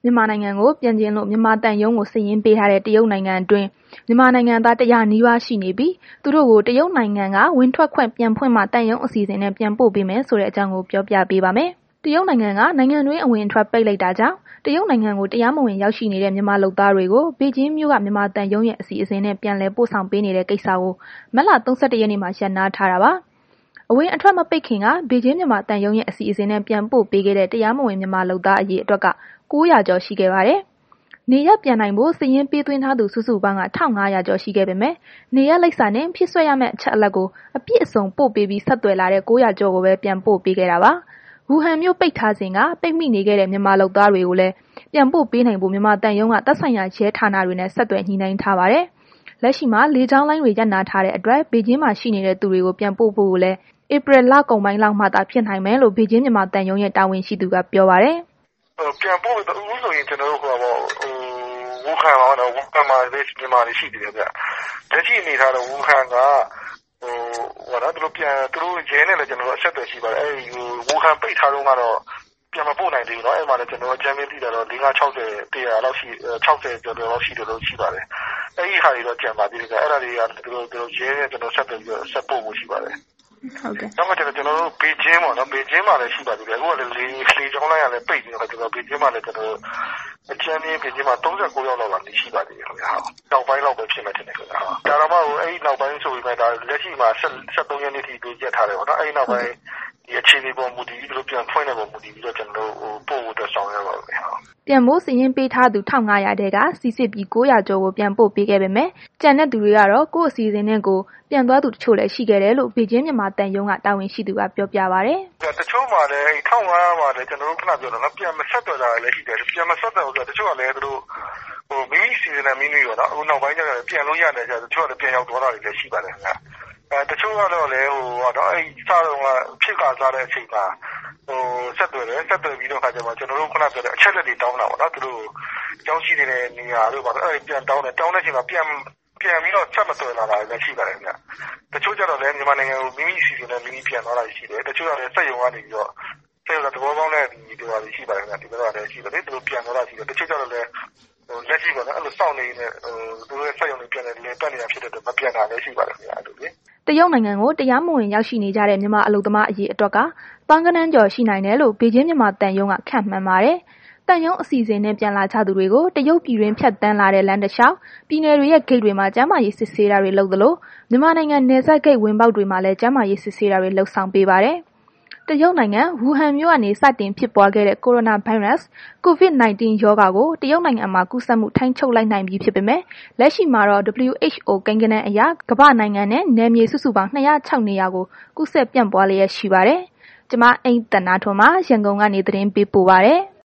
မြန်မာနိုင်ငံကိုပြန်ကျင်လို့မြန်မာတန်ယုံကိုစာရင်းပေးထားတဲ့တရုတ်နိုင်ငံအတွင်းမြန်မာနိုင်ငံသား100 နီးပါးရှိနေပြီးသူတို့ကိုတရုတ်နိုင်ငံကဝင်ထွက်ခွင့်ပြန်ဖွင့်မှတန်ယုံအစီအစဉ်နဲ့ပြန်ပို့ပေးမယ်ဆိုတဲ့အကြောင်းကိုပြောပြပေးပါမယ်။တရုတ်နိုင်ငံကနိုင်ငံတွင်းအဝင်အထွက်ပိတ်လိုက်တာကြောင့်တရုတ်နိုင်ငံကိုတရားမဝင်ရောက်ရှိနေတဲ့မြန်မာလုပ်သားတွေကိုဘေကျင်းမြို့ကမြန်မာတန်ယုံရဲ့အစီအစဉ်နဲ့ပြန်လည်ပို့ဆောင်ပေးနေတဲ့ကိစ္စကိုမတ်လ 31 ရက်နေ့မှာရပ်နားထားတာပါ။အဝင်အထွက်မပိတ်ခင်ကဘေကျင်းမြန်မာတန်ယုံရဲ့အစီအစဉ်နဲ့ပြန်ပို့ပေးခဲ့တဲ့တရားမဝင်မြန်မာလုပ်သားအရေအတွက်က900 ကျော်ရှိခဲ့ပါတယ်။နေရပ်ပြန်နိုင်ဖို့စာရင်းပေးသွင်းထားသူစုစုပေါင်းက1500 ကျော်ရှိခဲ့ပေမဲ့နေရပ်လိပ်စာနဲ့ဖြည့်စွက်ရမယ့်အချက်အလက်ကိုအပြည့်အစုံပို့ပေးပြီးဆက်သွယ်လာတဲ့900 ကျော်ကိုပဲပြန်ပို့ပေးခဲ့တာပါ။ဝူဟန်မြို့ပိတ်ထားစဉ်ကပိတ်မိနေခဲ့တဲ့မြန်မာလုပ်သားတွေကိုလည်းပြန်ပို့ပေးနိုင်ဖို့မြန်မာတန်ယုံကသက်ဆိုင်ရာရဲဌာနတွေနဲ့ဆက်သွယ်ညှိနှိုင်းထားပါတယ်။လက်ရှိမှာလေကြောင်းလိုင်းတွေရပ်နားထားတဲ့အတွက်ဘေကျင်းမှာရှိနေတဲ့သူတွေကိုပြန်ပို့ဖို့လည်းဧပြီလကုန်ပိုင်းလောက်မှသာဖြစ်နိုင်မယ်လို့ဘေကျင်းမြန်မာတန်ယုံရဲ့တာဝန်ရှိသူကပြောပါတယ်။ပြန်ပို့လို့ဦးဆိုရင်ကျွန်တော်တို့ဝူဟန်ပါတော့ဝူဟန်မှာမြန်မာတွေရှိတယ်ဗျ။လက်ရှိအနေထားတော့ဝူဟန်ကသူတို့ရဲနဲ့လည်းကျွန်တော်တို့အဆက်အသွယ်ရှိပါတယ်။ဝူဟန်ပိတ်ထားတော့ကတော့ပြန်မပို့နိုင်သေးဘူးเนาะအဲ့မှာလည်းကျွန်တော်တို့အကြမ်းဖျင်းသိတာတော့560 100လောက်ရှိ60ကျော်လောက်ရှိတယ်လို့ရှိပါတယ်။အဲ့ဒီဟာတွေတော့ကြံပါသေးတယ်။အဲ့ဒါတွေကသူတို့ရဲနဲ့ကျွန်တော်ဆက်သွယ်ပြီးဆက်ပို့ဖို့ရှိပါတယ်။ဟုတ်ကဲ့။နောက်မှကျွန်တော်တို့ဘေကျင်းပေါ့နော်ဘေကျင်းမှာလည်းရှိပါသေးတယ်အခုကလည်းလေကြောင်းလိုင်းကလည်းပိတ်နေတော့ကျွန်တော်ဘေကျင်းမှာလည်းကျွန်တော်အချမ်းမြင့်ဘေကျင်းမှာ39ရောက်လောက်ရှိပါသေးတယ်ခင်ဗျာ။နောက်ပိုင်းလောက်ပဲဖြစ်မယ်ထင်တယ်ခင်ဗျာ။ဒါတော့မှအဲ့ဒီနောက်ပိုင်းဆိုပြီးမှဒါလက်ရှိမှာ73ရက်နေ့ထိပေးရက်ထားတယ်ပေါ့နော်။အဲ့ဒီနောက်ပိုင်းဒီအခြေအနေပေါ်မူတည်ပြီးတို့ပြန်ဖွင့်တဲ့ပုံမူတည်ပြီးတော့ကျွန်တော်တို့ပို့ဖို့အတွက်ဆောင်ရွက်ပါမယ်။ပြန်ဖို့စာရင်းပေးထားသူ1500တဲကစီစစ်ပြီး900ကျော်ကိုပြန်ပို့ပေးခဲ့ပေမဲ့ကျန်တဲ့သူတွေကတော့ကိုယ့်အစီအစဉ်နဲ့ကိုပြန်သွားသူတချို့လည်းရှိခဲ့တယ်လို့ဘေကျင်းမြန်မာတန်ယုံကတာဝန်ရှိသူကပြောပြပါဗျ။တချို့မှာလည်း1500မှာလည်းကျွန်တော်တို့ခဏပြောတော့နော်ပြန်မဆက်တော့တာလည်းရှိတယ်ပြန်မဆက်တော့ဆိုတော့တချို့ကလည်းသူတို့မိမိစီစဉ်တဲ့မိမိရောနော်အခုနောက်ပိုင်းကျတော့ပြန်လို့ရတယ်ဆိုတော့တချို့ကလည်းပြန်ရောက်သွားတာတွေလည်းရှိပါတယ်ခင်ဗျ။တချို့ကတော့လည်းအဲ့စားတော့ဖြစ်ကာစားတဲ့အချိန်မှာဆက်သွယ်ပြီးတော့ခါကျမှကျွန်တော်တို့ခုနပြောတဲ့အချက်လက်တွေတောင်းတာပေါ့နော်သူတို့ကြောင်းရှိနေတဲ့နေရာတို့ပါအဲ့ပြန်တောင်းတဲ့အချိန်မှာပြန်ပြီးတော့ဆက်မသွယ်လာတာလည်းရှိပါတယ်ခင်ဗျတချို့ကျတော့လည်းမြန်မာနိုင်ငံကိုမိမိစီစဉ်တဲ့မိမိပြန်သွားတာရှိတယ်တချို့ကလည်းစက်ရုံကနေပြီးတော့စက်ရုံကသဘောကောင်းတဲ့ဒီလိုပါရှိပါတယ်ခင်ဗျဒီလိုလည်းရှိတယ်လေသူတို့ပြန်သွားတာရှိတယ်တချို့ကျတော့လည်းလက်ရှိပေါ့နော်အဲ့လိုစောင့်နေနေသူတို့ရဲ့စက်ရုံတွေပြန်တယ်လေတက်နေတာဖြစ်တဲ့အတွက်မပြန်တာလည်းရှိပါတယ်ခင်ဗျအဲ့လိုလေတရုတ်နိုင်ငံကိုတရားမဝင်ရောက်ရှိနေကြတဲ့မြန်မာအလုပ်သမားအရေးအတွက်ကပန်းကနန်းကျော်ရှိနိုင်တယ်လို့ဘေကျင်းမြန်မာတန်ယုံကခန့်မှန်းပါတယ်။တန်ယုံအစီအစဉ်နဲ့ပြန်လာကြသူတွေကိုတရုတ်ပြည်တွင်းဖြတ်တန်းလာတဲ့လမ်းတစ်လျှောက်ပြည်နယ်တွေရဲ့ဂိတ်တွေမှာကျန်းမာရေးစစ်ဆေးတာတွေလုပ်သလိုမြန်မာနိုင်ငံနယ်စပ်ဂိတ်ဝင်ပေါက်တွေမှာလည်းကျန်းမာရေးစစ်ဆေးတာတွေလုပ်ဆောင်ပေးပါတယ်။တရုတ်နိုင်ငံဝူဟန်မြို့ကနေစတင်ဖြစ်ပွားခဲ့တဲ့ကိုရိုနာဗိုင်းရပ်စ် COVID-19 ရောဂါကိုတရုတ်နိုင်ငံမှာကူးစက်မှုထိန်းချုပ်လိုက်နိုင်ပြီဖြစ်ပေမဲ့လက်ရှိမှာတော့ WHO ကိန်းဂဏန်းအရကမ္ဘာနိုင်ငံနဲ့နယ်မြေစုစုပေါင်း206နေရာကိုကူးစက်ပြန့်ပွားလျက်ရှိပါတယ်။ကျွန်မအိမ်တနာထွန်းမှရန်ကုန်ကနေသတင်းပေးပို့ပါတယ်။